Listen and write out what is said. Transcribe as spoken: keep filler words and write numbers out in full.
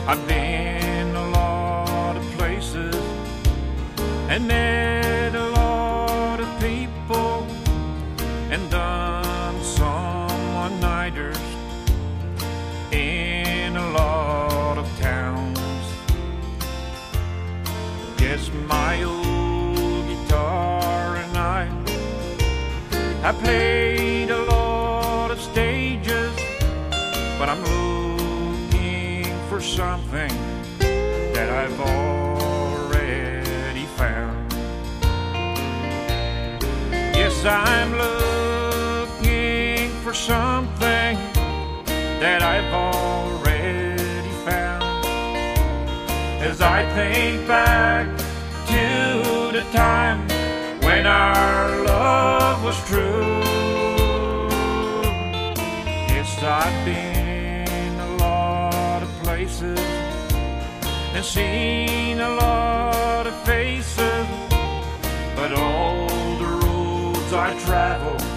I've been a lot of places and met a lot of people and done some one-nighters in a lot of towns. Yes, my old guitar and I I played a lot of stages, but I'm looking for something that I've already found. Yes, I'm looking for something that I've already found. As I think back to the time when our love was true, yes, I've been a lot of places and seen a lot of faces, but all the roads I traveled